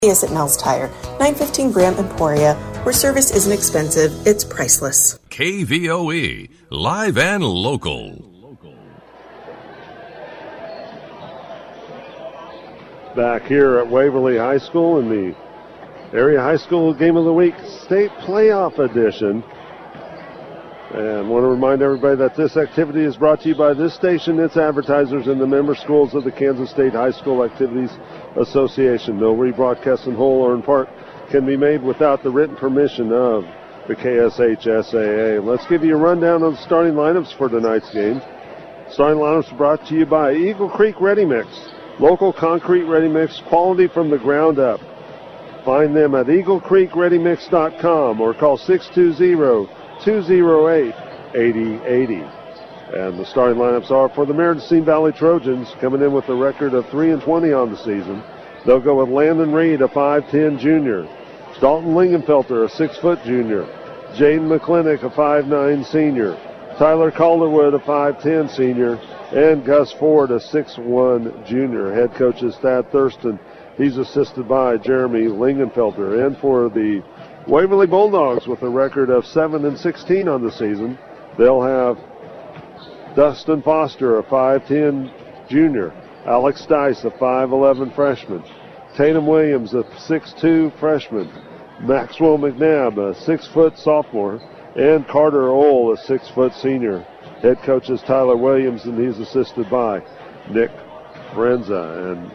Is at Mel's Tire, 915 Graham Emporia, where service isn't expensive, it's priceless. KVOE, live and local. Back here at Waverly High School in the Area High School Game of the Week State Playoff Edition. And want to remind everybody that this activity is brought to you by this station, its advertisers, and the member schools of the Kansas State High School Activities Association. No rebroadcast in whole or in part can be made without the written permission of the KSHSAA. Let's give you a rundown of the starting lineups for tonight's game. Starting lineups brought to you by Eagle Creek Ready Mix. Local concrete ready mix, quality from the ground up. Find them at eaglecreekreadymix.com or call 620-208-8080. And the starting lineups are for the Merced Valley Trojans, coming in with a record of 3-20 on the season. They'll go with Landon Reed, a 5'10 junior. Dalton Lingenfelter, a 6' junior. Jaden McClintock, a 5'9 senior. Tyler Calderwood, a 5'10 senior. And Gus Ford, a 6'1 junior. Head coach is Thad Thurston. He's assisted by Jeremy Lingenfelter. And for the Waverly Bulldogs, with a record of 7-16 on the season, they'll have Dustin Foster, a 5'10 junior. Alex Dice, a 5'11 freshman. Tatum Williams, a 6'2 freshman. Maxwell McNabb, a 6' sophomore. And Carter Ohl, a 6' senior. Head coach is Tyler Williams, and he's assisted by Nick Frenza. And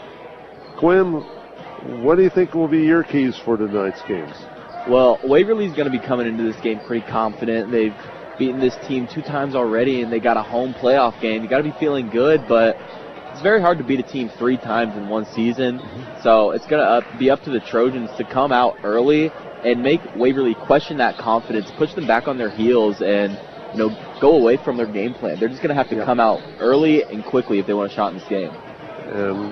Quinn, what do you think will be your keys for tonight's games? Well, Waverly's going to be coming into this game pretty confident. They've beaten this team 2 times already, and they got a home playoff game. You got to be feeling good, but it's very hard to beat a team 3 times in one season. So it's going to be up to the Trojans to come out early and make Waverly question that confidence, push them back on their heels, and go away from their game plan. They're just going to have to come out early and quickly if they want a shot in this game. And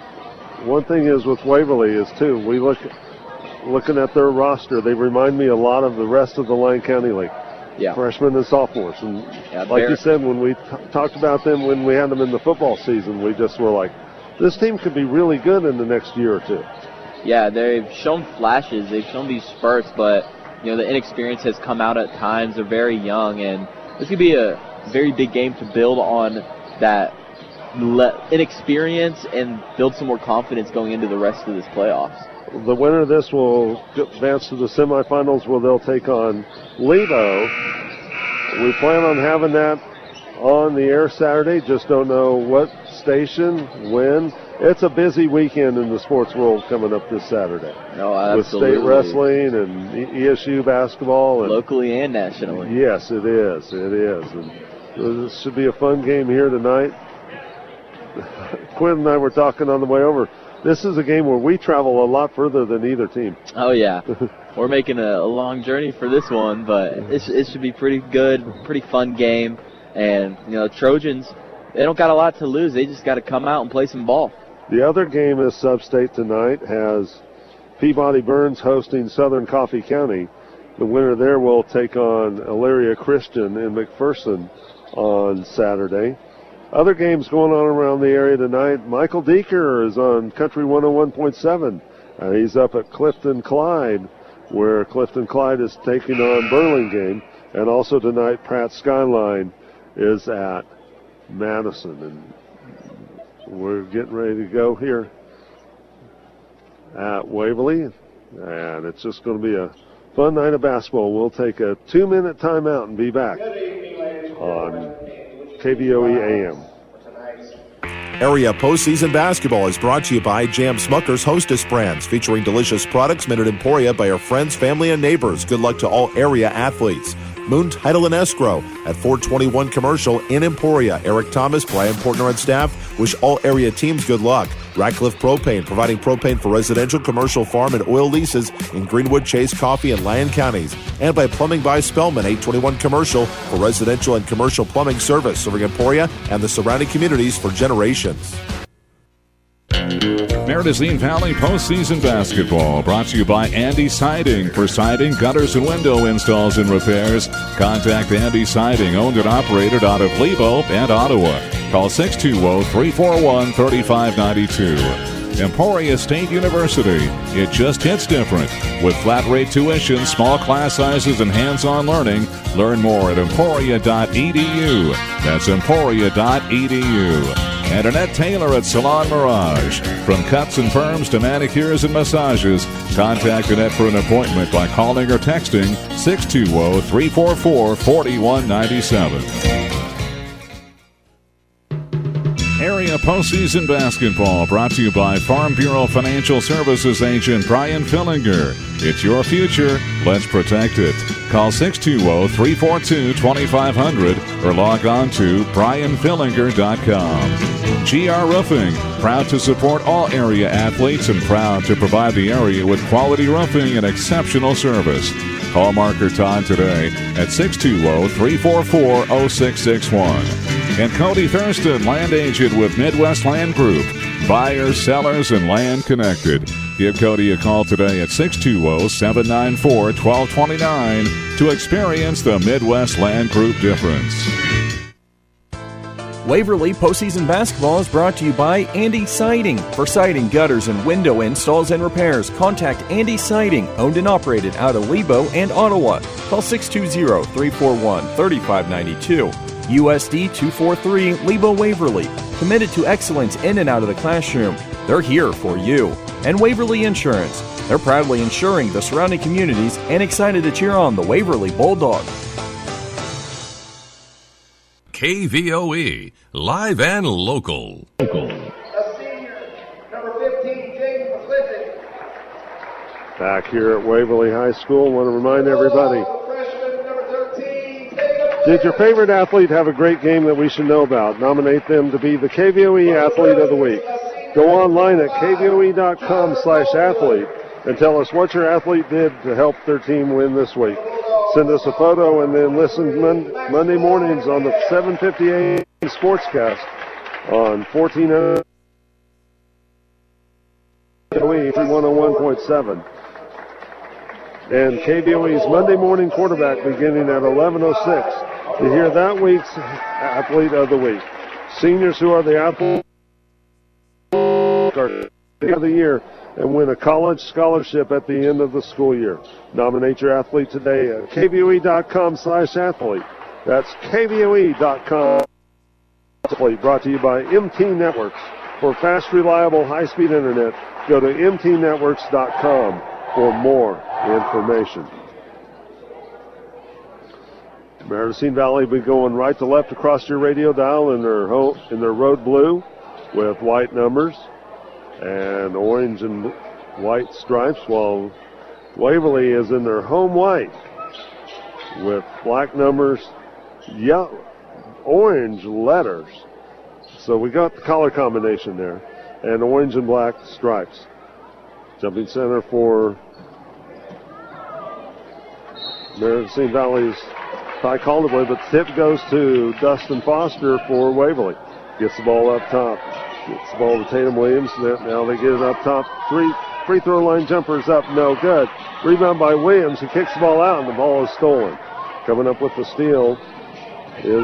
one thing is with Waverly is, too, we looking at their roster, they remind me a lot of the rest of the Lyon County League. Yeah. Freshmen and sophomores. And like you said, when we talked about them when we had them in the football season, we just were like, this team could be really good in the next year or two. Yeah, they've shown flashes. They've shown these spurts, but the inexperience has come out at times. They're very young, and this could be a very big game to build on that inexperience and build some more confidence going into the rest of this playoffs. The winner of this will advance to the semifinals, where they'll take on Lebo. We plan on having that on the air Saturday. Just don't know what station, when. It's a busy weekend in the sports world coming up this Saturday. No, absolutely. With state wrestling and ESU basketball. And locally and nationally. Yes, it is. It is. And this should be a fun game here tonight. Quinn and I were talking on the way over. This is a game where we travel a lot further than either team. Oh, yeah. We're making a long journey for this one, but it should be pretty good, pretty fun game. And, Trojans, they don't got a lot to lose. They just got to come out and play some ball. The other game is sub-state tonight, has Peabody Burns hosting Southern Coffee County. The winner there will take on Elyria Christian in McPherson on Saturday. Other games going on around the area tonight. Michael Deeker is on Country 101.7. He's up at Clifton Clyde, where Clifton Clyde is taking on Burlingame. And also tonight, Pratt Skyline is at Madison. And we're getting ready to go here at Waverly. And it's just going to be a fun night of basketball. We'll take a 2-minute timeout and be back on KVOE AM. Area postseason basketball is brought to you by Jam Smucker's Hostess brands, featuring delicious products made at Emporia by our friends, family, and neighbors. Good luck to all area athletes. Moon Title and Escrow at 421 Commercial in Emporia. Eric Thomas, Brian Portner, and staff wish all area teams good luck. Ratcliffe Propane, providing propane for residential, commercial, farm, and oil leases in Greenwood, Chase, Coffee, and Lyon counties. And by Plumbing by Spellman, 821 Commercial, for residential and commercial plumbing service, serving Emporia and the surrounding communities for generations. Merced Valley postseason basketball brought to you by Andy Siding. For siding, gutters, and window installs and repairs, contact Andy Siding, owned and operated out of Lebo and Ottawa. Call 620-341-3592. Emporia State University. It just hits different. With flat rate tuition, small class sizes, and hands-on learning, learn more at emporia.edu. That's emporia.edu. And Annette Taylor at Salon Mirage. From cuts and perms to manicures and massages, contact Annette for an appointment by calling or texting 620-344-4197. Area postseason basketball brought to you by Farm Bureau Financial Services agent Brian Fillinger. It's your future. Let's protect it. Call 620-342-2500 or log on to brianfillinger.com. GR Roofing, proud to support all area athletes and proud to provide the area with quality roofing and exceptional service. Call Marker Todd today at 620-344-0661. And Cody Thurston, land agent with Midwest Land Group. Buyers, sellers, and land connected. Give Cody a call today at 620-794-1229 to experience the Midwest Land Group difference. Waverly postseason basketball is brought to you by Andy Siding. For siding, gutters, and window installs and repairs, contact Andy Siding, owned and operated out of Lebo and Ottawa. Call 620-341-3592. USD 243, Lebo Waverly. Committed to excellence in and out of the classroom. They're here for you. And Waverly Insurance. They're proudly insuring the surrounding communities and excited to cheer on the Waverly Bulldogs. KVOE, live and local. A senior, number 15, James McClintock. Back here at Waverly High School, want to remind everybody, Freshman, number 13, Jacob. did your favorite athlete have a great game that we should know about? Nominate them to be the KVOE Athlete of the Week. Go online at kvoe.com/athlete and tell us what your athlete did to help their team win this week. Send us a photo and then listen Monday mornings on the 7:50 a.m. Sportscast on 1400 KVOE 101.7. And KVOE's Monday morning quarterback beginning at 11:06 to hear that week's Athlete of the Week. Seniors who are the athlete of the year and win a college scholarship at the end of the school year. Nominate your athlete today at kvoe.com/athlete. That's kvoe.com. Brought to you by MT Networks. For fast, reliable, high-speed internet, go to mtnetworks.com for more information. Maritime Valley will be going right to left across your radio dial in their road blue with white numbers and orange and white stripes, while Waverly is in their home white with black numbers, yellow, orange letters. So we got the color combination there, and orange and black stripes. Jumping center for Maritime Valley's Ty Calderwood, but the tip goes to Dustin Foster for Waverly. Gets the ball up top. Gets the ball to Tatum Williams. Now they get it up top. Free throw line jumpers up, no good. Rebound by Williams. He kicks the ball out, and the ball is stolen. Coming up with the steal is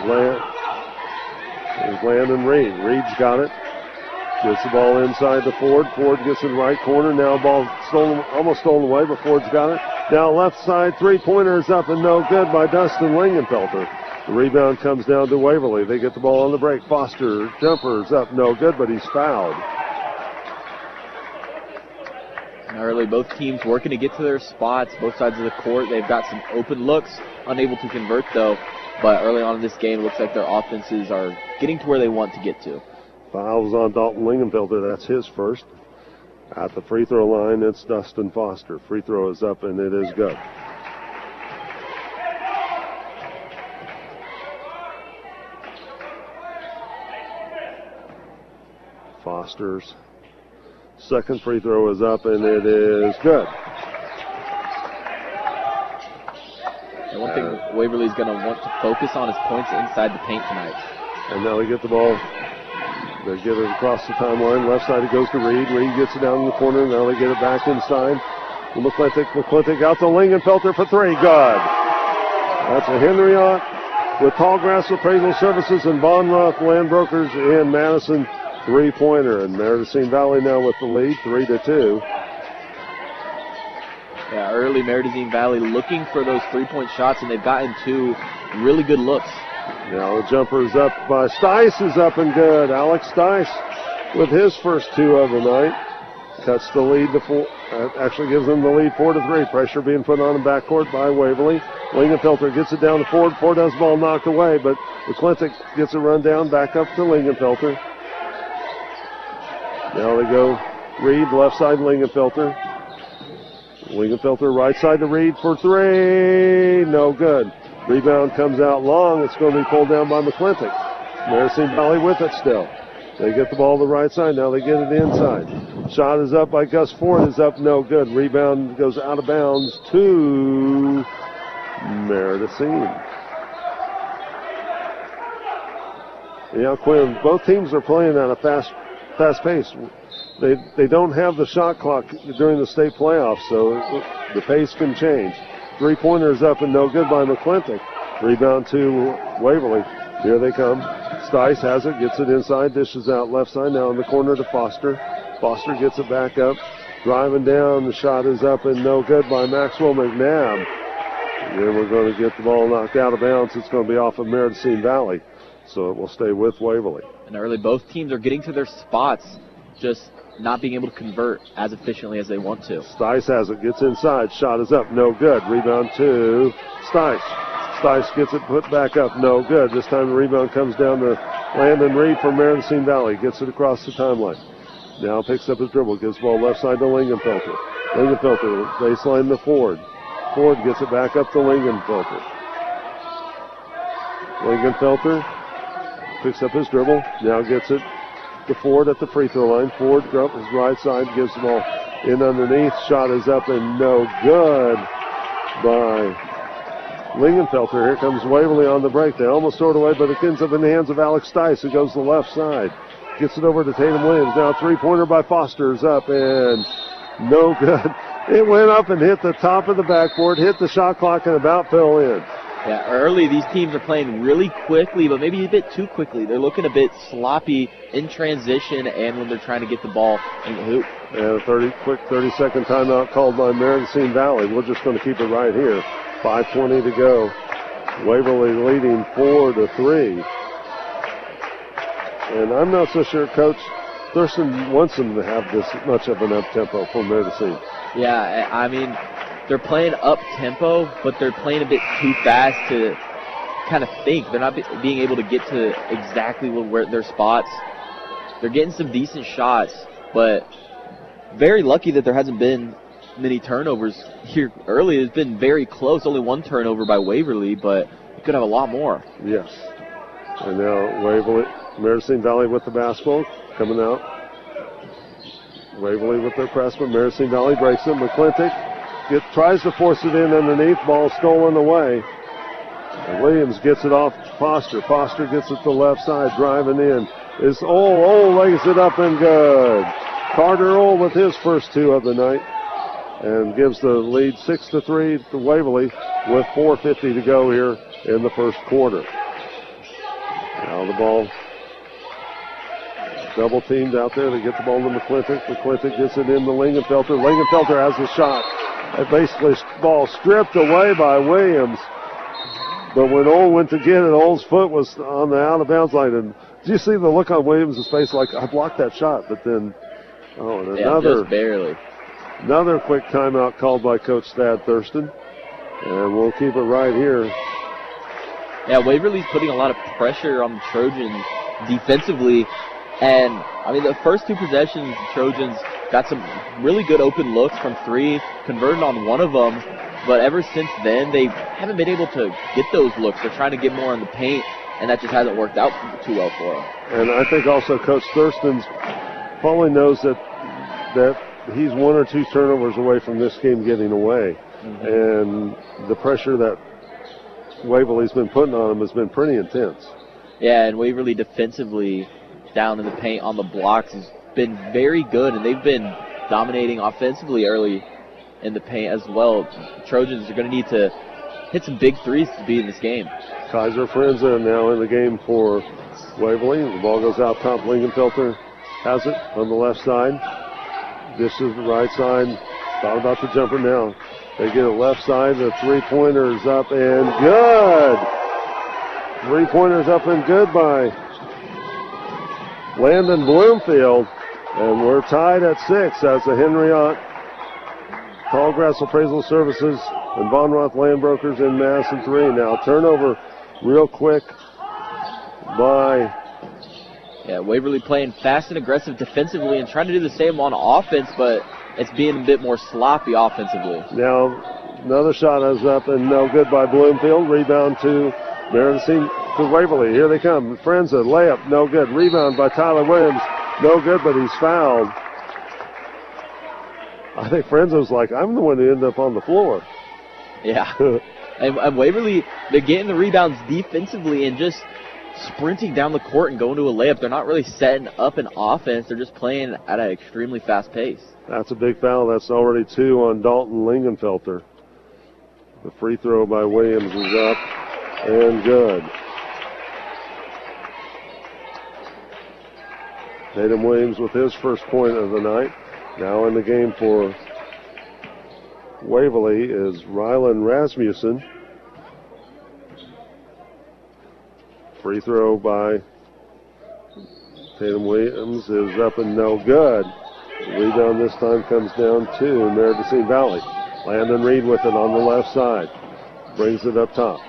Landon Reed. Reed's got it. Gets the ball inside to Ford. Ford gets in the right corner. Now ball stolen, almost stolen away, but Ford's got it. Now left side, three-pointer is up and no good by Dustin Lingenfelter. The rebound comes down to Waverly. They get the ball on the break. Foster, jumper's up, no good, but he's fouled. Early, both teams working to get to their spots, both sides of the court. They've got some open looks, unable to convert though. But early on in this game, it looks like their offenses are getting to where they want to get to. Fouls on Dalton Lingenfelter. That's his first. At the free throw line, it's Dustin Foster. Free throw is up, and it is good. Foster's second free throw is up, and it is good. And one thing Waverly's going to want to focus on is points inside the paint tonight. And now they get the ball. They get it across the timeline. Left side it goes to Reed. Reed gets it down in the corner. Now they get it back inside. McClintock out to Lingenfelter for three. Good. That's a Henry Ott with Tallgrass Appraisal Services and Von Roth Land Brokers in Madison three-pointer, and Meridocene Valley now with the lead, 3-2. Yeah, early Meridocene Valley looking for those three-point shots, and they've gotten two really good looks. Now the jumper is up by Stice, is up and good. Alex Stice with his first two of the night. Cuts the lead to four. Actually gives them the lead 4-3. Pressure being put on in backcourt by Waverly. Lingenfelter gets it down to Ford. Ford has the ball knocked away, but McClintock gets a run down back up to Lingenfelter. Now they go Reed, left side Lingenfelter. Lingenfelter right side to Reed for three. No good. Rebound comes out long. It's going to be pulled down by McClintock. Meridocene Valley with it still. They get the ball to the right side. Now they get it inside. Shot is up by Gus Ford. Is up, no good. Rebound goes out of bounds to Meridocene. Yeah, Quinn, both teams are playing at a fast pace. They don't have the shot clock during the state playoffs, so the pace can change. Three-pointers up and no good by McClintock. Rebound to Waverly. Here they come. Stice has it, gets it inside, dishes out left side, now in the corner to Foster. Foster gets it back up, driving down, the shot is up and no good by Maxwell McNabb. And then we're going to get the ball knocked out of bounds. It's going to be off of Meridocene Valley, so it will stay with Waverly. And early, both teams are getting to their spots, just not being able to convert as efficiently as they want to. Stice has it, gets inside, shot is up, no good. Rebound to Stice. Stice gets it put back up, no good. This time the rebound comes down to Landon Reed from Meridocene Valley. Gets it across the timeline. Now picks up his dribble, gives the ball left side to Lingenfelter. Lingenfelter, baseline to Ford. Ford gets it back up to Lingenfelter. Lingenfelter picks up his dribble, now gets it to Ford at the free throw line. Ford up his right side, gives the ball in underneath. Shot is up and no good by Lingenfelter. Here comes Waverly on the break. They almost throw it away, but it ends up in the hands of Alex Stice, who goes to the left side. Gets it over to Tatum Williams. Now three-pointer by Foster is up and no good. It went up and hit the top of the backboard, hit the shot clock, and about fell in. Yeah, early these teams are playing really quickly, but maybe a bit too quickly. They're looking a bit sloppy in transition and when they're trying to get the ball in the hoop. And a quick 30-second timeout called by Meridocene Valley. We're just going to keep it right here. 5:20 to go. Waverly leading 4-3. And I'm not so sure Coach Thurston wants them to have this much of an up-tempo for Meridocene. Yeah, I mean, they're playing up-tempo, but they're playing a bit too fast to kind of think. They're not being able to get to exactly where their spots. They're getting some decent shots, but very lucky that there hasn't been many turnovers here early. It's been very close. Only one turnover by Waverly, but you could have a lot more. Yes. And now Waverly, Meridocene Valley with the basketball coming out. Waverly with their press, but Meridocene Valley breaks it. McClintock tries to force it in underneath. Ball stolen away. And Williams gets it off Foster. Foster gets it to the left side, driving in. Is Ole lays it up and good. Carter Ole with his first two of the night. And gives the lead 6-3 to Waverly with 4:50 to go here in the first quarter. Now the ball double teamed out there. They get the ball to McClintock. McClintock gets it in to Lingenfelter. Lingenfelter has the shot. And basically ball stripped away by Williams. But when Ole went to get it, Ole's foot was on the out of bounds line. And did you see the look on Williams' face like, I blocked that shot, but then, and another. Just barely. Another quick timeout called by Coach Thad Thurston. And we'll keep it right here. Yeah, Waverly's putting a lot of pressure on the Trojans defensively. And, I mean, the first two possessions, the Trojans got some really good open looks from three, converted on one of them. But ever since then, they haven't been able to get those looks. They're trying to get more in the paint, and that just hasn't worked out too well for them. And I think also Coach Thurston's probably knows that he's one or two turnovers away from this game getting away. Mm-hmm. And the pressure that Waverly's been putting on him has been pretty intense. Yeah, and Waverly defensively down in the paint on the blocks has been very good, and they've been dominating offensively early in the paint as well. The Trojans are going to need to hit some big threes to be in this game. Kaiser Frenza now in the game for Waverly. The ball goes out top. Lingenfelter has it on the left side. This is the right side. Thought about the jumper now. They get it left side. The three-pointer's up and good. Three-pointer's up and good by Landon Bloomfield. And we're tied at 6 as the Henriette Tallgrass Appraisal Services and Von Roth Land Brokers in Madison 3. Now turnover real quick by... Yeah, Waverly playing fast and aggressive defensively and trying to do the same on offense, but it's being a bit more sloppy offensively. Now another shot is up and no good by Bloomfield. Rebound to Meriden to Waverly. Here they come. Frenza, layup, no good. Rebound by Tyler Williams, no good, but he's fouled. I think Frenzo's like, I'm the one who ended up on the floor. Yeah. and Waverly, they're getting the rebounds defensively and just sprinting down the court and going to a layup. They're not really setting up an offense. They're just playing at an extremely fast pace. That's a big foul. That's already 2 on Dalton Lingenfelter. The free throw by Williams is up and good. Tatum Williams with his first point of the night. Now in the game for Waverly is Rylan Rasmussen. Free throw by Tatum Williams is up and no good. The rebound this time comes down to Meriden Valley. Landon Reed with it on the left side. Brings it up top.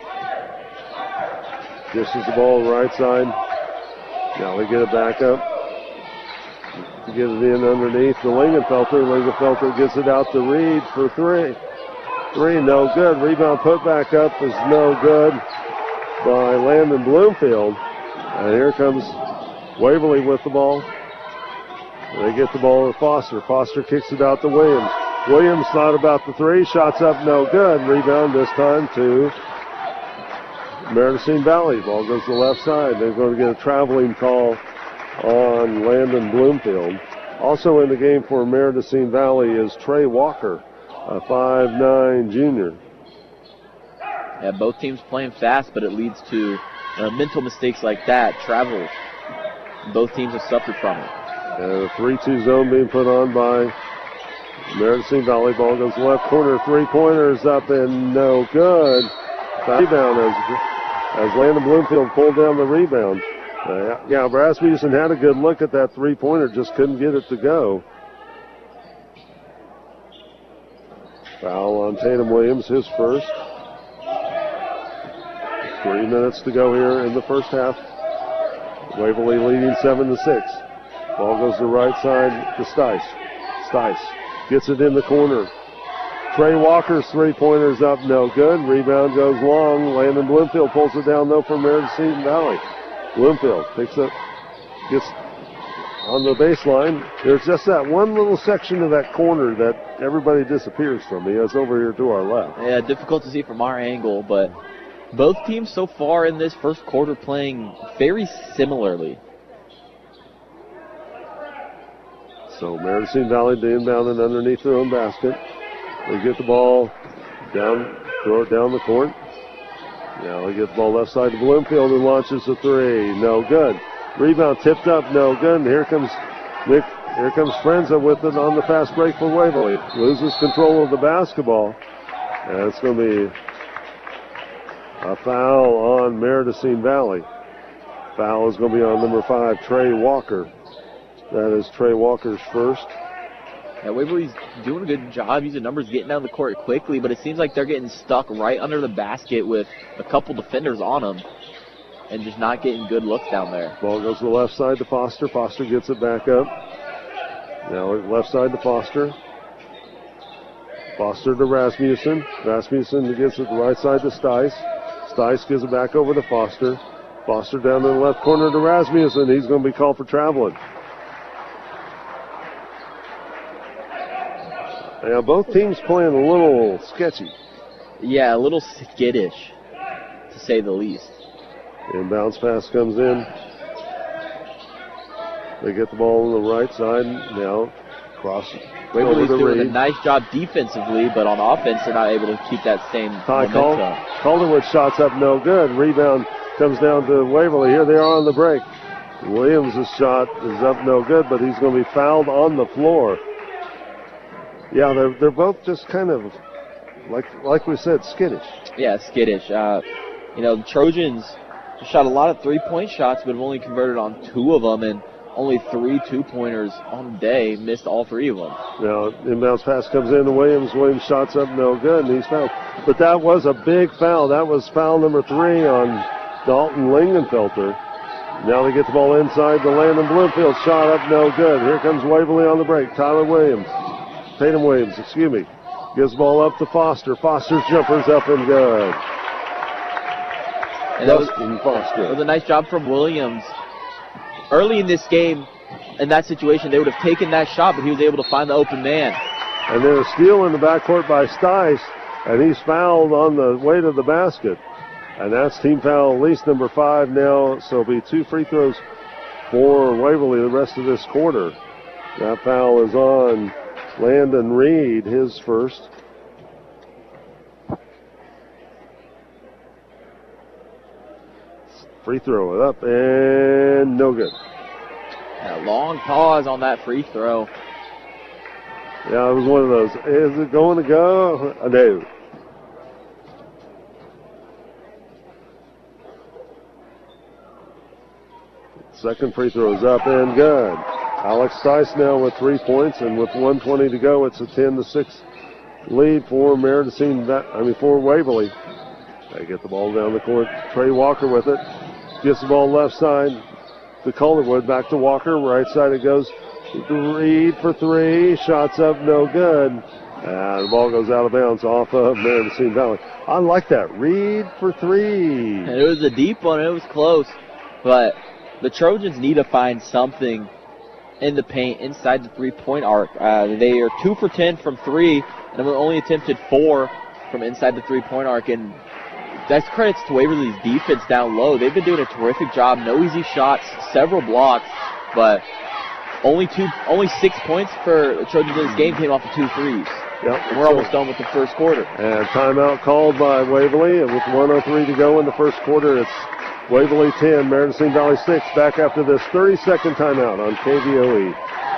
Dishes the ball right side. Now they get it back up. To get it in underneath the Lingenfelter. Lingenfelter gets it out to Reed for 3. 3, no good. Rebound put back up is no good by Landon Bloomfield. And here comes Waverly with the ball. They get the ball to Foster. Foster kicks it out to Williams. Williams thought about the 3. Shots up, no good. Rebound this time to Meriden Valley. Ball goes to the left side. They're going to get a traveling call on Landon Bloomfield. Also in the game for Meriden Valley is Trey Walker, a 5'9" junior. Yeah, both teams playing fast, but it leads to mental mistakes like that. Travel. Both teams have suffered from it. And a 3-2 zone being put on by Meriden Valley. Ball goes left corner. Three-pointers up and no good. Rebound as Landon Bloomfield pulled down the rebound. Rasmussen had a good look at that three-pointer, just couldn't get it to go. Foul on Tatum Williams, his first. 3 minutes to go here in the first half. Waverly leading 7-6. Ball goes to the right side to Stice. Stice gets it in the corner. Trey Walker's three-pointer's up, no good. Rebound goes long. Landon Bloomfield pulls it down, though, from Meriden Valley. Bloomfield picks up, gets on the baseline. There's just that one little section of that corner that everybody disappears from. It's over here to our left. Yeah, difficult to see from our angle, but both teams so far in this first quarter playing very similarly. So Meriden Valley to inbound and underneath their own basket. They get the ball down, throw it down the court. Now they get the ball left side to Bloomfield and launches a 3. No good. Rebound tipped up, no good. And here comes Frenza with it on the fast break for Waverly. Loses control of the basketball. And it's going to be a foul on Meriden Valley. Foul is going to be on number 5, Trey Walker. That is Trey Walker's first. Yeah, Waverly's doing a good job using numbers, getting down the court quickly, but it seems like they're getting stuck right under the basket with a couple defenders on them and just not getting good looks down there. Ball goes to the left side to Foster. Foster gets it back up. Now left side to Foster. Foster to Rasmussen. Rasmussen gets it the right side to Stice. Stice gives it back over to Foster. Foster down to the left corner to Rasmussen. He's going to be called for traveling. Yeah, both teams playing a little sketchy. Yeah, a little skittish, to say the least. Inbounds pass comes in. They get the ball on the right side. Now, cross. Waverly's doing a nice job defensively, but on offense, they're not able to keep that same momentum. Calderwood shots up no good. Rebound comes down to Waverly. Here they are on the break. Williams' shot is up no good, but he's going to be fouled on the floor. Yeah, they're both just kind of, like we said, skittish. Yeah, skittish. The Trojans shot a lot of three-point shots, but have only converted on 2 of them, and only 3 two-pointers on the day, missed all 3 of them. Now, inbounds pass comes in to Williams. Williams shots up no good, and he's fouled. But that was a big foul. That was foul number 3 on Dalton Lingenfelter. Now they get the ball inside the Landon Bloomfield. Shot up no good. Here comes Waverly on the break. Tatum Williams, excuse me. Gives the ball up to Foster. Foster's jumper's up and good. And that was a nice job from Williams. Early in this game, in that situation, they would have taken that shot, but he was able to find the open man. And then a steal in the backcourt by Stice, and he's fouled on the way to the basket. And that's team foul at least number 5 now, so it'll be 2 free throws for Waverly the rest of this quarter. That foul is on Landon Reed, his first. Free throw up and no good. And a long pause on that free throw. Yeah, it was one of those. Is it going to go? No. Second free throw is up and good. Alex Stice now with 3 points, and with 1:20 to go, it's a 10-6 lead for for Waverly. They get the ball down the court. Trey Walker with it. Gets the ball left side to Calderwood. Back to Walker. Right side it goes. Reed for 3. Shots up no good. And the ball goes out of bounds off of Meriden Valley. I like that. Reed for 3. And it was a deep one. It was close. But the Trojans need to find something in the paint inside the 3-point arc. They are 2 for 10 from 3, and we only attempted 4 from inside the 3-point arc. And that's credits to Waverly's defense down low. They've been doing a terrific job. No easy shots, several blocks, but only 6 points for the Trojans in this game came off of 2 threes. Yep, and we're almost done with the first quarter. And timeout called by Waverly, and with 1:03 to go in the first quarter, it's Waverly 10, Meriden Valley 6. Back after this 30-second timeout on KVOE.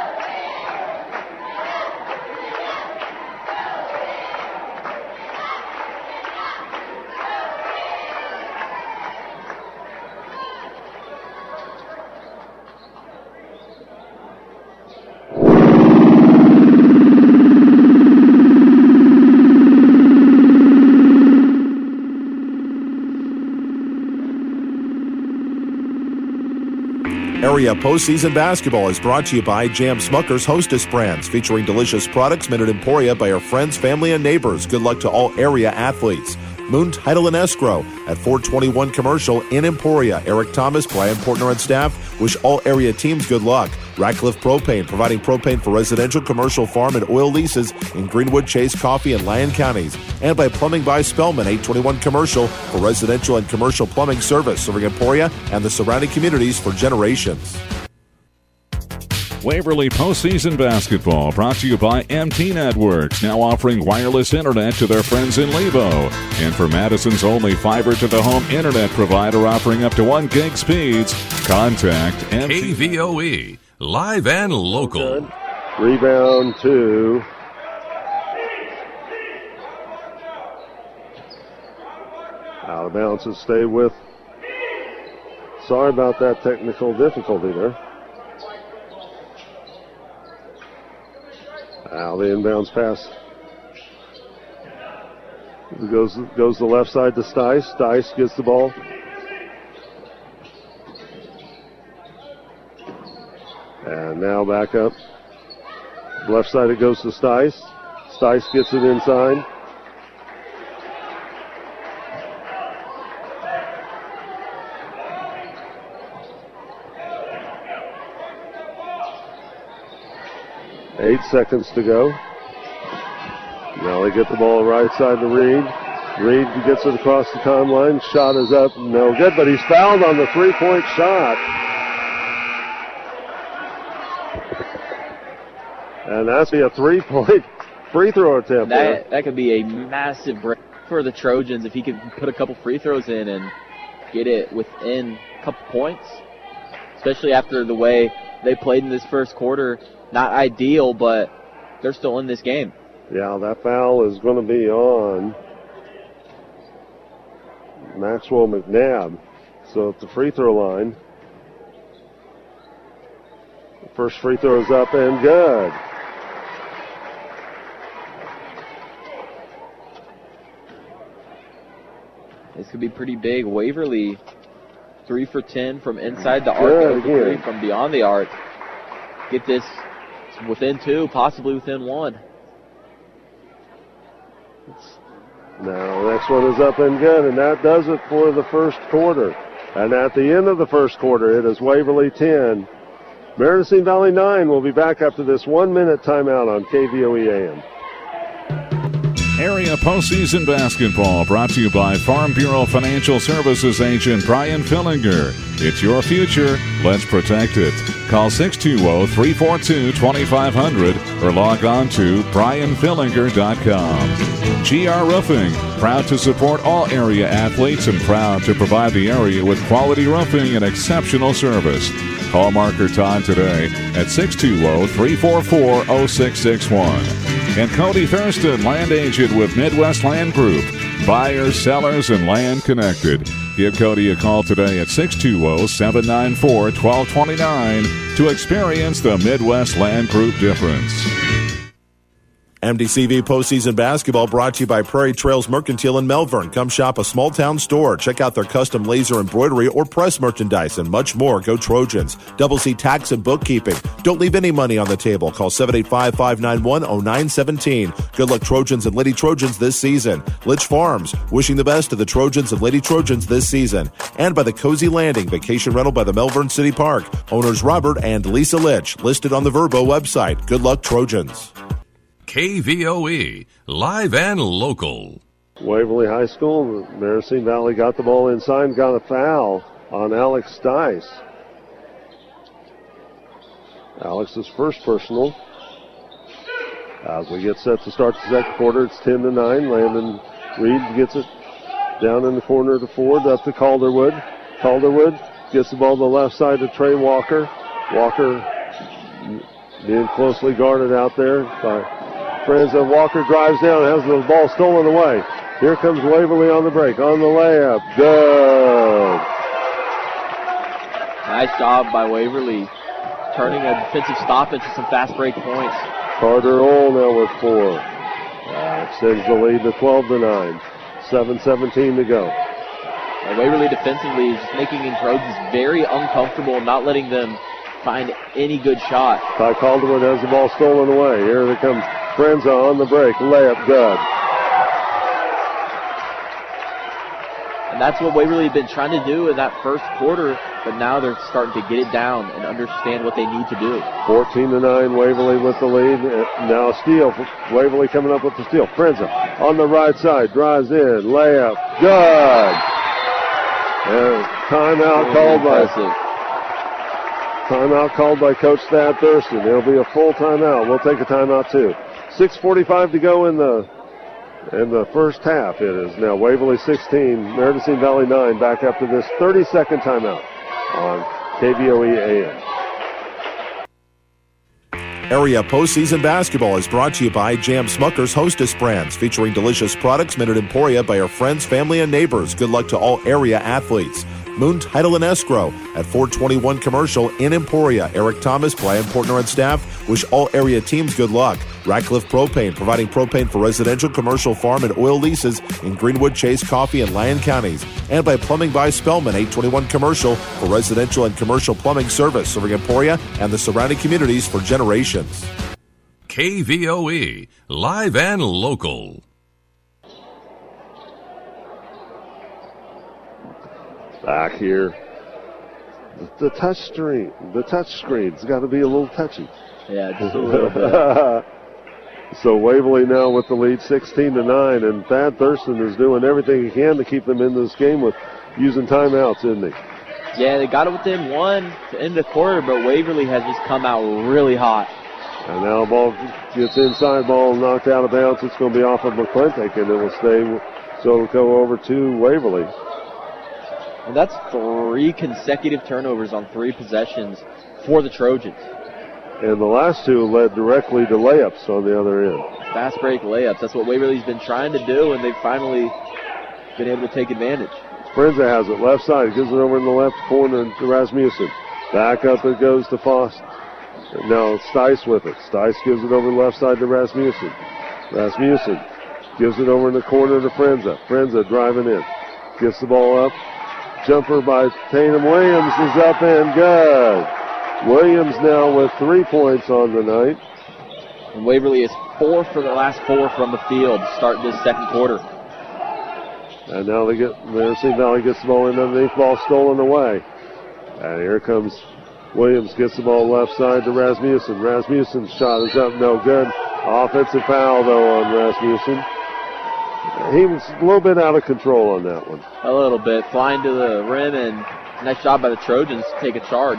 Area postseason basketball is brought to you by Jam Smucker's Hostess brands, featuring delicious products made at Emporia by our friends, family, and neighbors. Good luck to all area athletes. Moon Title and Escrow at 421 Commercial in Emporia. Eric Thomas, Brian Portner, and staff wish all area teams good luck. Ratcliffe Propane, providing propane for residential, commercial, farm, and oil leases in Greenwood, Chase, Coffee, and Lyon counties. And by Plumbing by Spellman, 821 Commercial, for residential and commercial plumbing service, serving Emporia and the surrounding communities for generations. Waverly postseason basketball brought to you by MT Networks, now offering wireless internet to their friends in Lebo. And for Madison's only fiber-to-the-home internet provider offering up to 1 gig speeds, contact MT. KVOE, live and local. Good. Rebound 2. Out of bounds to stay with. Sorry about that technical difficulty there. Now the inbounds pass goes the left side to Stice. Stice gets the ball. And now back up. Left side it goes to Stice. Stice gets it inside. Eight seconds to go. Now they get the ball right side to Reed. Reed gets it across the timeline. Shot is up. No good, but he's fouled on the 3-point shot. And that's a 3-point free throw attempt. That could be a massive break for the Trojans if he could put a couple free throws in and get it within a couple points. especially after the way they played in this first quarter. Not ideal, but they're still in this game. Yeah, that foul is going to be on Maxwell McNabb. So at the free throw line, the first free throw is up and good. This could be pretty big. Waverly, 3 for 10 from inside the arc, 0 for 3 from beyond the arc. Get this within 2, possibly within 1. Now the next one is up and good, and that does it for the first quarter. And at the end of the first quarter, it is Waverly 10. Merced Valley 9 will be back after this 1-minute timeout on KVOE AM. Area postseason basketball brought to you by Farm Bureau Financial Services agent Brian Fillinger. It's your future. Let's protect it. Call 620-342-2500 or log on to brianfillinger.com. GR Roofing, proud to support all area athletes and proud to provide the area with quality roofing and exceptional service. Call Marker Todd today at 620-344-0661. And Cody Thurston, land agent with Midwest Land Group. Buyers, sellers, and land connected. Give Cody a call today at 620-794-1229 to experience the Midwest Land Group difference. MDCV postseason basketball brought to you by Prairie Trails Mercantile in Melbourne. Come shop a small town store. Check out their custom laser embroidery or press merchandise and much more. Go Trojans. Double C tax and bookkeeping. Don't leave any money on the table. Call 785-591-0917. Good luck Trojans and Lady Trojans this season. Litch Farms, wishing the best to the Trojans and Lady Trojans this season. And by the Cozy Landing, vacation rental by the Melbourne City Park. Owners Robert and Lisa Litch, listed on the Verbo website. Good luck Trojans. KVOE, live and local. Waverly High School, Merced Valley got the ball inside, got a foul on Alex Stice. Alex's first personal. As we get set to start the second quarter, it's 10-9. Landon Reed gets it down in the corner to Ford, up to Calderwood. Calderwood gets the ball to the left side to Trey Walker. Walker being closely guarded out there by Franza. Walker drives down, has the ball stolen away. Here comes Waverly on the break, on the layup. Good. Nice job by Waverly, turning a defensive stop into some fast break points. Carter Ohl now with 4. Extends the lead to 12-9. 7:17 to go. And Waverly defensively is just making Trojans very uncomfortable, not letting them find any good shot. Ty Calderwood has the ball stolen away. Here they comes Frenza on the break. Layup good. And that's what Waverly had been trying to do in that first quarter, but now they're starting to get it down and understand what they need to do. 14-9, Waverly with the lead. Now a steal. Waverly coming up with the steal. Frenza on the right side. Drives in. Layup. Good. And timeout called by Coach Thad Thurston. It'll be a full timeout. We'll take a timeout too. 6:45 to go in the first half. It is now Waverly 16, Merced Valley 9. Back after this 30-second timeout on KVOE AM. Area postseason basketball is brought to you by Jam Smucker's Hostess brands, featuring delicious products made at Emporia by our friends, family, and neighbors. Good luck to all area athletes. Moon Title and Escrow at 421 Commercial in Emporia. Eric Thomas, Brian Portner, and staff wish all area teams good luck. Ratcliffe Propane, providing propane for residential, commercial, farm, and oil leases in Greenwood, Chase, Coffee, and Lyon counties. And by Plumbing by Spellman, 821 Commercial, for residential and commercial plumbing service, serving Emporia and the surrounding communities for generations. KVOE, live and local. Back here. The touch screen's got to be a little touchy. Yeah, just a little bit. So Waverly now with the lead 16-9, and Thad Thurston is doing everything he can to keep them in this game with using timeouts, isn't he? Yeah, they got it within 1 to end the quarter, but Waverly has just come out really hot. And now the ball gets inside, ball knocked out of bounds. It's going to be off of McClintock, and it will stay, so it'll go over to Waverly. And that's 3 consecutive turnovers on 3 possessions for the Trojans. And the last 2 led directly to layups on the other end. Fast break layups. That's what Waverly's been trying to do, and they've finally been able to take advantage. Frenza has it left side, gives it over in the left corner to Rasmussen. Back up it goes to Foster. Now Stice with it. Stice gives it over the left side to Rasmussen. Rasmussen gives it over in the corner to Frenza. Frenza driving in. Gets the ball up. Jumper by Tatum Williams is up and good. Williams now with 3 points on the night. And Waverly is 4 for the last 4 from the field to start this second quarter. And now Mercy Valley gets the ball in underneath, ball stolen away. And here comes Williams, gets the ball left side to Rasmussen. Rasmussen's shot is up, no good. Offensive foul, though, on Rasmussen. He was a little bit out of control on that one. A little bit. Flying to the rim, and nice job by the Trojans to take a charge.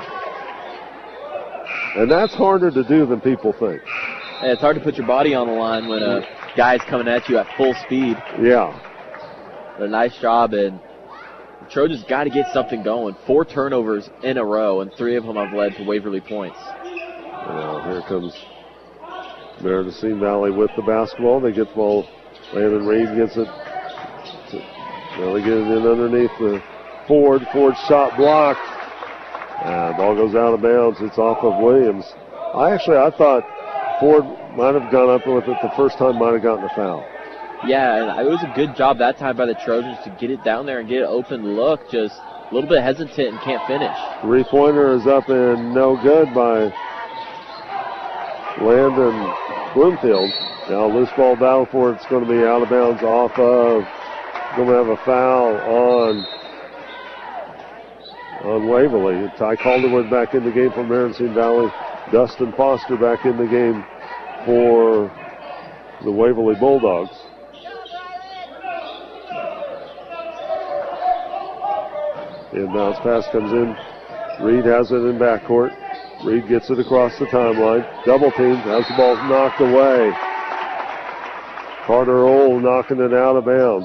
And that's harder to do than people think. Yeah, it's hard to put your body on the line when a guy's coming at you at full speed. Yeah. But a nice job, and the Trojans got to get something going. 4 turnovers in a row, and 3 of them have led to Waverly points. Now here comes Meredith Valley with the basketball. They get the ball. Landon Reed gets it. Now they get it in underneath the Ford. Ford shot blocked. Ball goes out of bounds. It's off of Williams. I thought Ford might have gone up with it the first time, might have gotten a foul. Yeah, and it was a good job that time by the Trojans to get it down there and get an open look. Just a little bit hesitant and can't finish. 3-pointer is up and no good by Landon Bloomfield. Now loose ball battle for it's going to be out of bounds off of. Going to have a foul on Waverly. Ty Calderwood back in the game for Merenstein Valley. Dustin Foster back in the game for the Waverly Bulldogs. Inbounds pass comes in. Reed has it in backcourt. Reed gets it across the timeline. Double team. Has the ball knocked away. Carter Ohl knocking it out of bounds.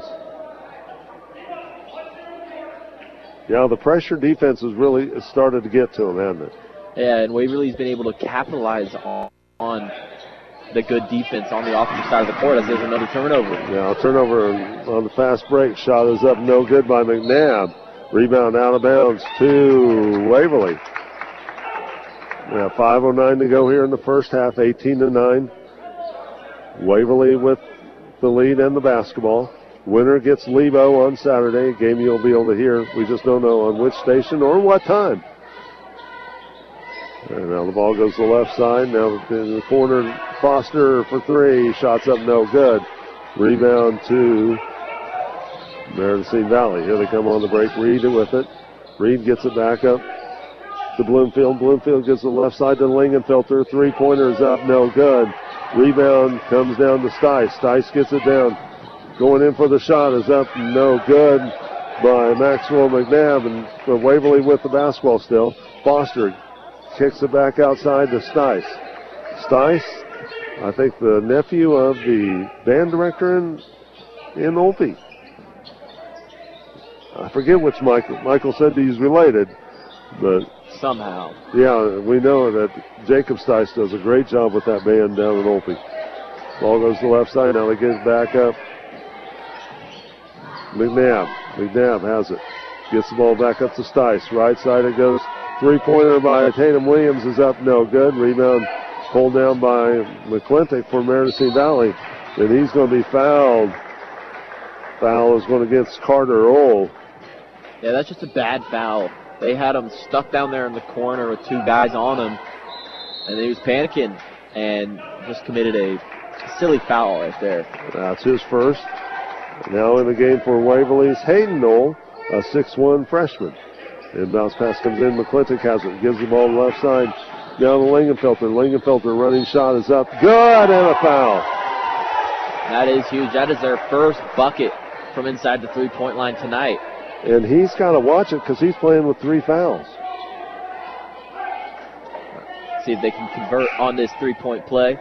Yeah, the pressure defense has really started to get to him, hasn't it? Yeah, and Waverly's been able to capitalize on the good defense on the offensive side of the court as there's another turnover. Yeah, turnover on the fast break. Shot is up, no good by McNabb. Rebound out of bounds to Waverly. Yeah, 5:09 to go here in the first half, 18-9. Waverly with the lead and the basketball. Winner gets Lebo on Saturday, a game you'll be able to hear. We just don't know on which station or what time. And now the ball goes to the left side. Now in the corner, Foster for 3. Shots up, no good. Rebound to Meredith Valley. Here they come on the break. Reed with it. Reed gets it back up to Bloomfield. Bloomfield gets the left side to Lingenfelter. 3-pointer is up, no good. Rebound comes down to Stice. Stice gets it down. Going in for the shot is up, no good by Maxwell McNabb. And Waverly with the basketball still. Foster kicks it back outside to Stice. Stice, I think the nephew of the band director in Olpe. I forget which Michael. Michael said he's related, but somehow. Yeah, we know that Jacob Stice does a great job with that band down in Olpe. Ball goes to the left side. Now they get it back up. McNabb has it. Gets the ball back up to Stice. Right side it goes. 3-pointer by Tatum Williams is up, no good. Rebound pulled down by McClintock for Meredith Valley. And he's going to be fouled. Foul is going against Carter Ohl. Yeah, that's just a bad foul. They had him stuck down there in the corner with 2 guys on him. And he was panicking and just committed a silly foul right there. That's his first. Now in the game for Waverly's Hayden Knoll, a 6'1 freshman. Inbounds pass comes in. McClintock has it. Gives the ball to the left side. Down to Lingenfelter. Lingenfelter running shot is up. Good, and a foul. That is huge. That is their first bucket from inside the 3-point line tonight. And he's got to watch it because he's playing with 3 fouls. See if they can convert on this 3-point play.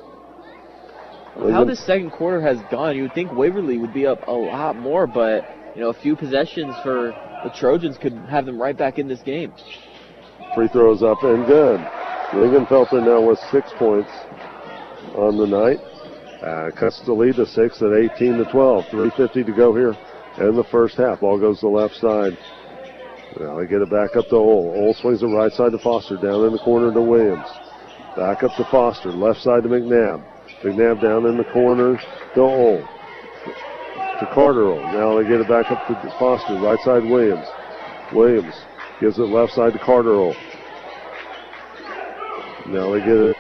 How this second quarter has gone, you would think Waverly would be up a lot more, but a few possessions for the Trojans could have them right back in this game. Free throws up and good. Lingenfelter now with 6 points on the night. Cuts the lead to 6 at 18-12. 3:50 to go here in the first half. Ball goes to the left side. Now they get it back up to Ole. Ole swings it right side to Foster. Down in the corner to Williams. Back up to Foster. Left side to McNabb. McNabb down in the corner to Ole. To Carter. Now they get it back up to Foster. Right side Williams. Williams gives it left side to Carter. Now they get it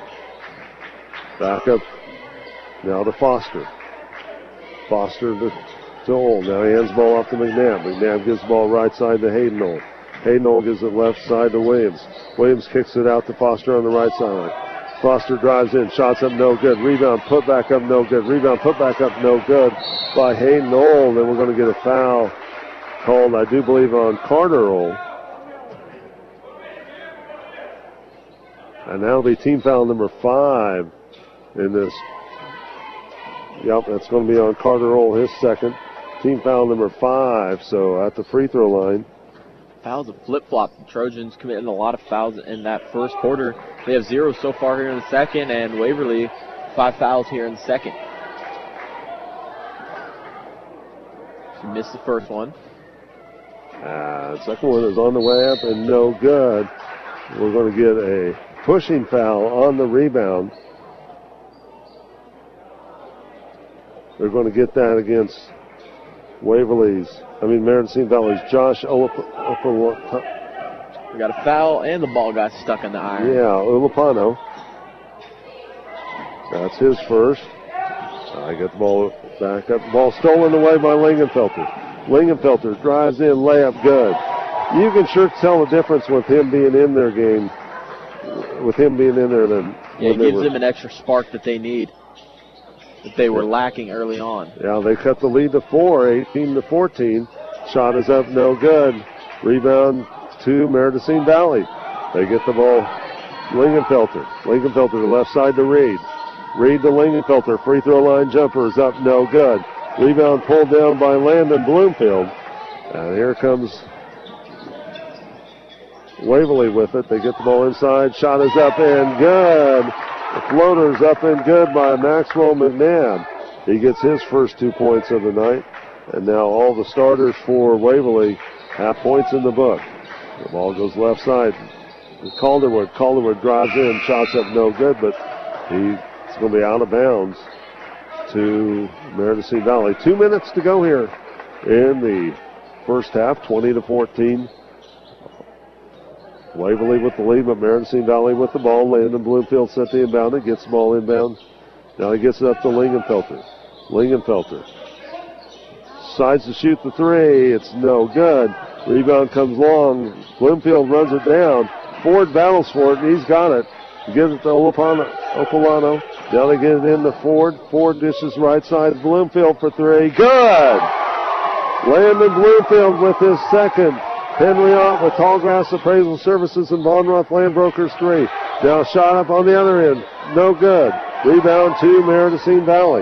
back up. Now to Foster. Foster to Ole. Now he hands the ball off to McNabb. McNabb gives the ball right side to Hayden-Ole. Hayden-Ole gives it left side to Williams. Williams kicks it out to Foster on the right side. Foster drives in. Shots up, no good. Rebound, put back up, no good. Rebound, put back up, no good by Hayden-Ole. Then we're going to get a foul called, I do believe, on Carter-Ole. And that'll be team foul number 5 in this. Yep, that's going to be on Carter-Ole, his second. Team foul number 5, so at the free throw line. Fouls have flip-flopped. The Trojans committing a lot of fouls in that first quarter. They have 0 so far here in the second, and Waverly 5 fouls here in the second. She missed the first one. The second one is on the way up and no good. We're going to get a pushing foul on the rebound. They're going to get that against Meriden Valley's Josh Olopano. We got a foul, and the ball got stuck in the iron. Yeah, Olopano. That's his first. I get the ball back up. Ball stolen away by Lingenfelter. Lingenfelter drives in, layup good. You can sure tell the difference with him being in their game, with him being in there than. Yeah, it gives them an extra spark that they need, that they were lacking early on. Yeah, they cut the lead to 4, 18-14. Shot is up, no good. Rebound to Meriden Valley. They get the ball. Lingenfelter. Lingenfelter to left side to Reed. Reed to Lingenfelter. Free throw line jumper is up, no good. Rebound pulled down by Landon Bloomfield. And here comes Waverly with it. They get the ball inside. Shot is up and good. The floater's up and good by Maxwell McNabb. He gets his first 2 points of the night. And now all the starters for Waverly have points in the book. The ball goes left side. Calderwood. Calderwood drives in. Shots up no good, but he's going to be out of bounds to Meriden Valley. 2 minutes to go here in the first half, 20-14. Waverly with the lead, but Meriden Valley with the ball. Landon Bloomfield set the inbound. It gets the ball inbound. Now he gets it up to Lingenfelter. Lingenfelter decides to shoot the three. It's no good. Rebound comes long. Bloomfield runs it down. Ford battles for it, and he's got it. Gives it to Opolano. Now they get it into Ford. Ford dishes right side. Bloomfield for three. Good! Landon Bloomfield with his second. Henry Ott with Tallgrass Appraisal Services and Von Roth Land Brokers 3. Now shot up on the other end. No good. Rebound to Meriden Valley.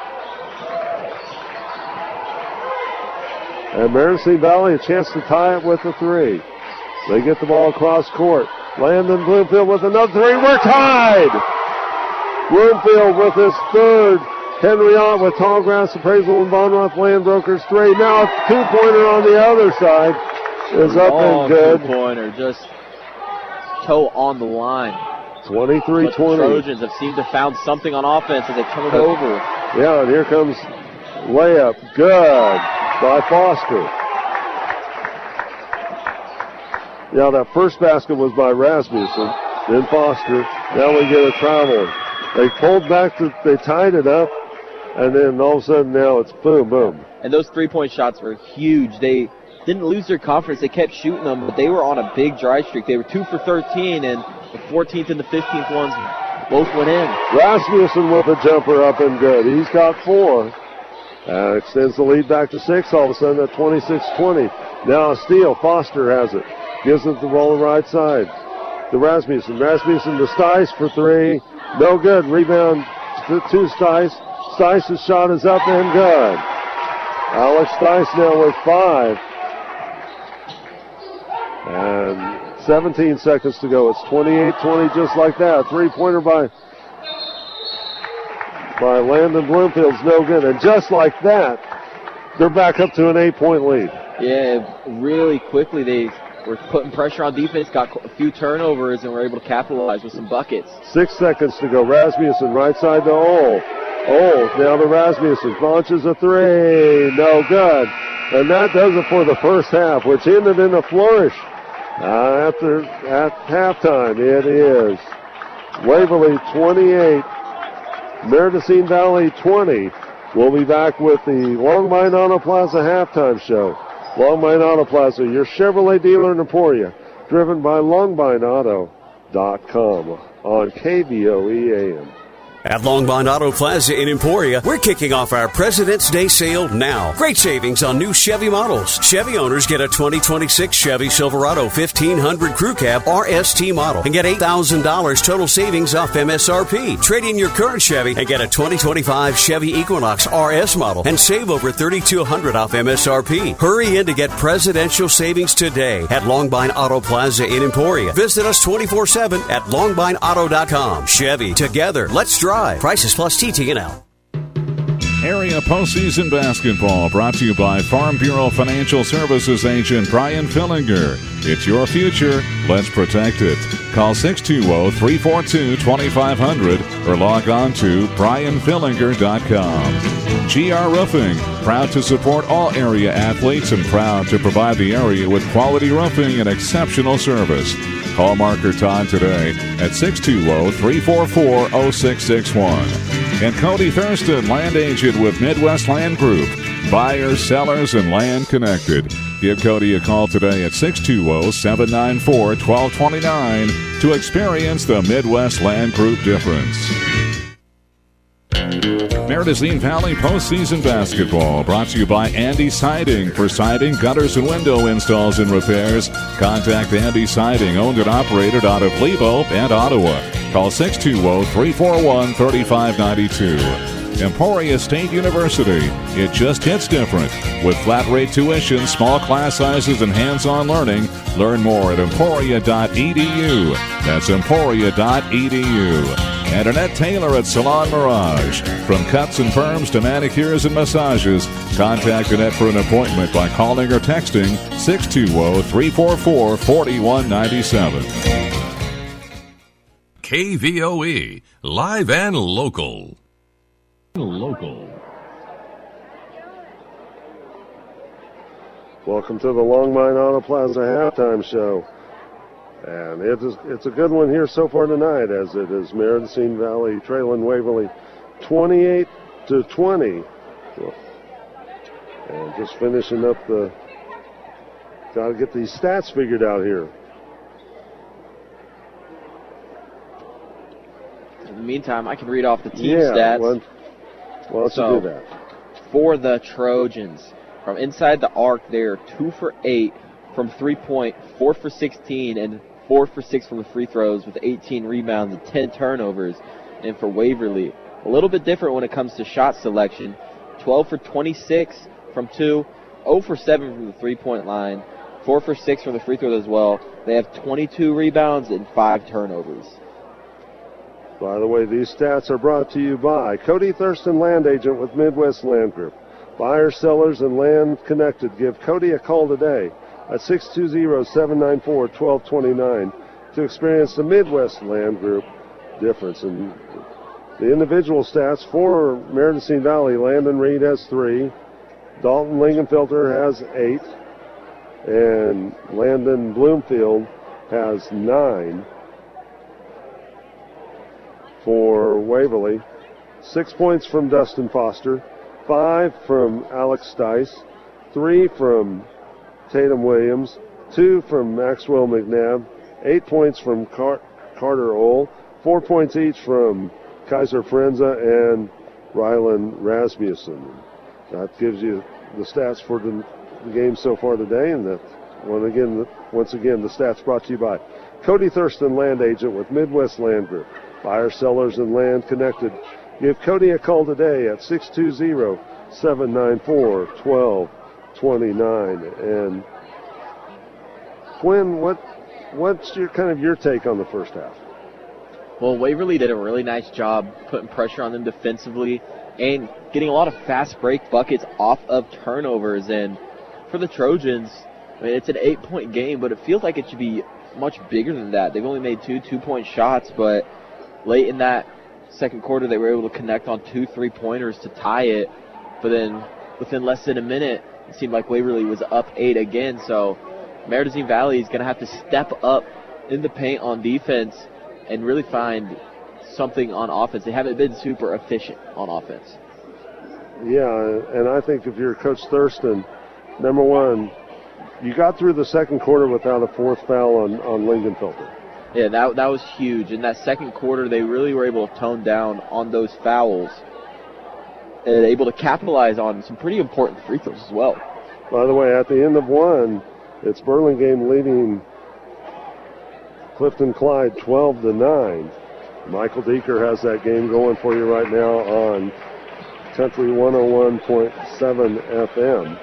And Meriden Valley a chance to tie it with a three. They get the ball across court. Landon Bloomfield with another three. We're tied! Bloomfield with his third. Henry Ott with Tallgrass Appraisal and Von Roth Land Brokers 3. Now a two-pointer on the other side. Is up and good. Two-pointer, just toe on the line. 23-20. The Trojans have seemed to have found something on offense as they turn it over. Yeah, and here comes layup. Good by Foster. Yeah, that first basket was by Rasmussen, then Foster. Now we get a travel. They pulled back, they tied it up, and then all of a sudden now it's boom, boom. And those three-point shots were huge. They didn't lose their confidence. They kept shooting them, but they were on a big drive streak. They were 2 for 13, and the 14th and the 15th ones both went in. Rasmussen with a jumper up and good. He's got 4. Extends the lead back to 6 all of a sudden at 26-20. Now a steal. Foster has it. Gives it the ball the right side to Rasmussen. Rasmussen to Stice for 3. No good. Rebound to Stice. Stice's shot is up and good. Alex Dice now with 5. And 17 seconds to go. It's 28-20 just like that. Three-pointer by Landon Bloomfield's no good. And just like that, they're back up to an 8-point lead. Yeah, really quickly they were putting pressure on defense, got a few turnovers, and were able to capitalize with some buckets. 6 seconds to go. Rasmussen right side to Ole. Ole down to Rasmussen. Launches a three. No good. And that does it for the first half, which ended in a flourish. At halftime, it is Waverly 28, Meridocene Valley 20. We'll be back with the Longmine Auto Plaza halftime show. Longmine Auto Plaza, your Chevrolet dealer in Emporia, driven by LongmineAuto.com on KVOE AM. At Longmine Auto Plaza in Emporia, we're kicking off our President's Day sale now. Great savings on new Chevy models. Chevy owners get a 2026 Chevy Silverado 1500 Crew Cab RST model and get $8,000 total savings off MSRP. Trade in your current Chevy and get a 2025 Chevy Equinox RS model and save over $3,200 off MSRP. Hurry in to get presidential savings today at Longmine Auto Plaza in Emporia. Visit us 24/7 at LongmineAuto.com. Chevy, together, let's drive. Prices plus TT&L. Area postseason basketball brought to you by Farm Bureau Financial Services agent Brian Fillinger. It's your future. Let's protect it. Call 620-342-2500 or log on to brianfillinger.com. GR Roofing, proud to support all area athletes and proud to provide the area with quality roofing and exceptional service. Call Marker Todd today at 620-344-0661. And Cody Thurston, land agent with Midwest Land Group. Buyers, sellers, and land connected. Give Cody a call today at 620-794-1229 to experience the Midwest Land Group difference. Meridocene Valley postseason basketball brought to you by Andy Siding. For siding, gutters, and window installs and repairs, contact Andy Siding, owned and operated out of Lebo and Ottawa. Call 620-341-3592. Emporia State University. It just hits different. With flat rate tuition, small class sizes, and hands-on learning, learn more at emporia.edu. That's emporia.edu. And Annette Taylor at Salon Mirage. From cuts and perms to manicures and massages, contact Annette for an appointment by calling or texting 620-344-4197. KVOE, live and local. Welcome to the Longmine Auto Plaza halftime show. And it's a good one here so far tonight, as it is Meridocene Valley trailing Waverly 28-20. And just finishing up got to get these stats figured out here. In the meantime, I can read off the team stats. Why don't you do that? For the Trojans, from inside the arc, they are 2 for 8 from 3-point, 4 for 16, and 4 for 6 from the free throws with 18 rebounds and 10 turnovers. And for Waverly, a little bit different when it comes to shot selection. 12 for 26 from 2, 0 for 7 from the 3-point line, 4 for 6 from the free throws as well. They have 22 rebounds and 5 turnovers. By the way, these stats are brought to you by Cody Thurston, land agent with Midwest Land Group. Buyers, sellers, and land connected. Give Cody a call today at 620-794-1229 to experience the Midwest Land Group difference. And the individual stats for Meridocene Valley, Landon Reed has 3, Dalton Lingenfelter has 8, and Landon Bloomfield has 9 for Waverly. 6 points from Dustin Foster, 5 from Alex Stice, 3 from Tatum Williams, 2 from Maxwell McNabb, 8 points from Carter Ole, 4 points each from Kaiser Frenza and Rylan Rasmussen. That gives you the stats for the game so far today, and that once again the stats brought to you by Cody Thurston, land agent with Midwest Land Group. Buyers, sellers, and land connected. Give Cody a call today at 794-1229. And Quinn, what's your take on the first half? Well, Waverly did a really nice job putting pressure on them defensively and getting a lot of fast break buckets off of turnovers. And for the Trojans, I mean, it's an 8-point game, but it feels like it should be much bigger than that. They've only made 2 2-point shots, but late in that second quarter, they were able to connect on 2 3-pointers to tie it. But then within less than a minute, it seemed like Waverly was up 8 again. So Maridazine Valley is going to have to step up in the paint on defense and really find something on offense. They haven't been super efficient on offense. Yeah, and I think if you're Coach Thurston, number one, you got through the second quarter without a fourth foul on Lingenfelter. Yeah, that was huge. In that second quarter, they really were able to tone down on those fouls and able to capitalize on some pretty important free throws as well. By the way, at the end of one, it's Burlingame leading Clifton Clyde 12-9. Michael Deeker has that game going for you right now on Country 101.7 FM.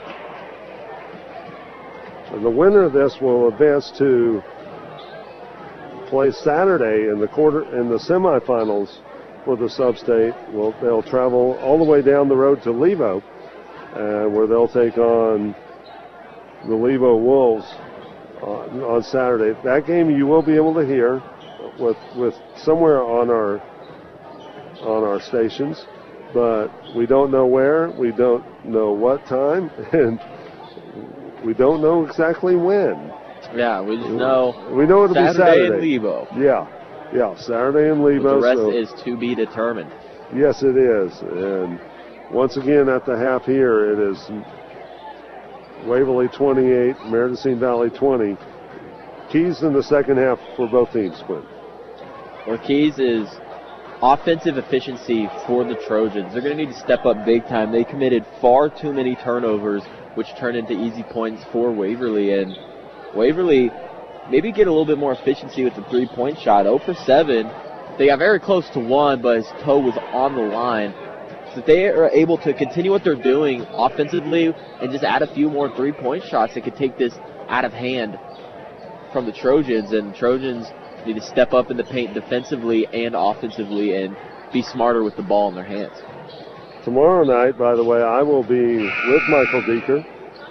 And the winner of this will advance to play Saturday in the semifinals for the sub-state. Well, they'll travel all the way down the road to Levo, where they'll take on the Levo Wolves on Saturday. That game you will be able to hear with somewhere on our stations, but we don't know where, we don't know what time, and we don't know exactly when. Yeah, we just know it'll be Saturday in Levo. Yeah, Saturday in Levo. But the rest is to be determined. Yes, it is. And once again, at the half here, it is Waverly 28, Maridazine Valley 20. Keys in the second half for both teams, Quinn. Well, keys is offensive efficiency for the Trojans. They're going to need to step up big time. They committed far too many turnovers, which turned into easy points for Waverly. And Waverly maybe get a little bit more efficiency with the three-point shot. 0 for 7. They got very close to 1, but his toe was on the line. So if they are able to continue what they're doing offensively and just add a few more three-point shots, they could take this out of hand from the Trojans. And Trojans need to step up in the paint defensively and offensively and be smarter with the ball in their hands. Tomorrow night, by the way, I will be with Michael Deeker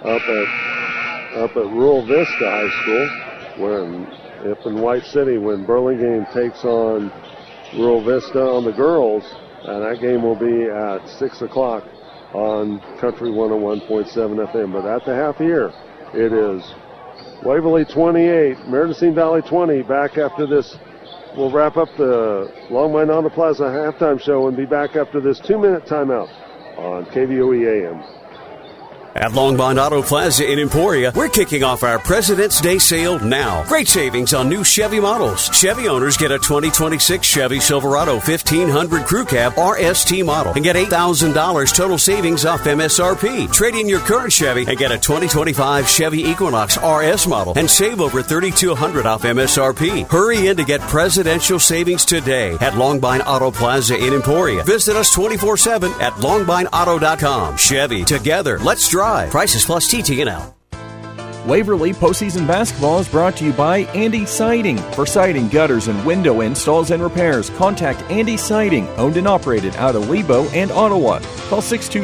up at Rural Vista High School, up in White City, when Burlingame takes on Rural Vista on the girls, and that game will be at 6 o'clock on Country 101.7 FM. But at the half here, it is Waverly 28, Maridazine Valley 20. Back after this, we'll wrap up the Longmont Auto Plaza halftime show and be back after this 2-minute timeout on KVOE AM. At Longmont Auto Plaza in Emporia, we're kicking off our President's Day sale now. Great savings on new Chevy models. Chevy owners get a 2026 Chevy Silverado 1500 Crew Cab RST model and get $8,000 total savings off MSRP. Trade in your current Chevy and get a 2025 Chevy Equinox RS model and save over $3,200 off MSRP. Hurry in to get presidential savings today at Longmont Auto Plaza in Emporia. Visit us 24/7 at longmontauto.com. Chevy, together, let's drive. Prices plus TT&L. Waverly postseason basketball is brought to you by Andy Siding. For siding, gutters, and window installs and repairs, contact Andy Siding, owned and operated out of Lebo and Ottawa. Call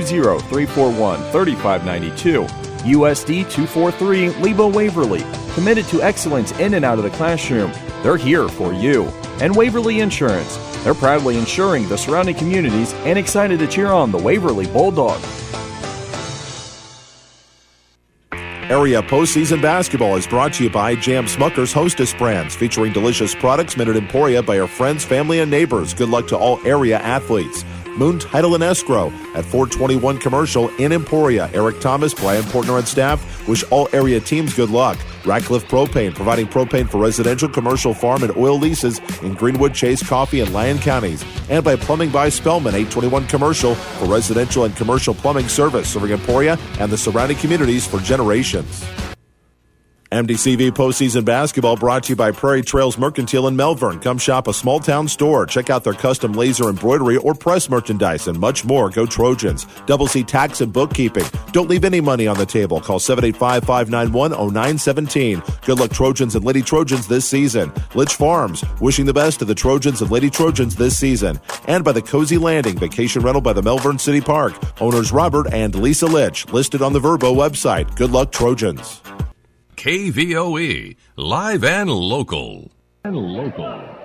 620-341-3592. USD 243, Lebo Waverly. Committed to excellence in and out of the classroom. They're here for you. And Waverly Insurance. They're proudly insuring the surrounding communities and excited to cheer on the Waverly Bulldog. Area postseason basketball is brought to you by Jam Smucker's Hostess brands, featuring delicious products made at Emporia by our friends, family, and neighbors. Good luck to all area athletes. Moon Title and Escrow at 421 Commercial in Emporia. Eric Thomas, Brian Portner, and staff wish all area teams good luck. Radcliffe Propane, providing propane for residential, commercial, farm, and oil leases in Greenwood, Chase, Coffee, and Lyon counties. And by Plumbing by Spellman, 821 Commercial, for residential and commercial plumbing service, serving Emporia and the surrounding communities for generations. MDCV postseason basketball brought to you by Prairie Trails Mercantile in Melbourne. Come shop a small town store. Check out their custom laser embroidery or press merchandise and much more. Go Trojans. Double C Tax and Bookkeeping. Don't leave any money on the table. Call 785-591-0917. Good luck, Trojans and Lady Trojans this season. Litch Farms, wishing the best to the Trojans and Lady Trojans this season. And by the Cozy Landing, vacation rental by the Melbourne City Park. Owners Robert and Lisa Litch, listed on the Verbo website. Good luck, Trojans. KVOE, live and local.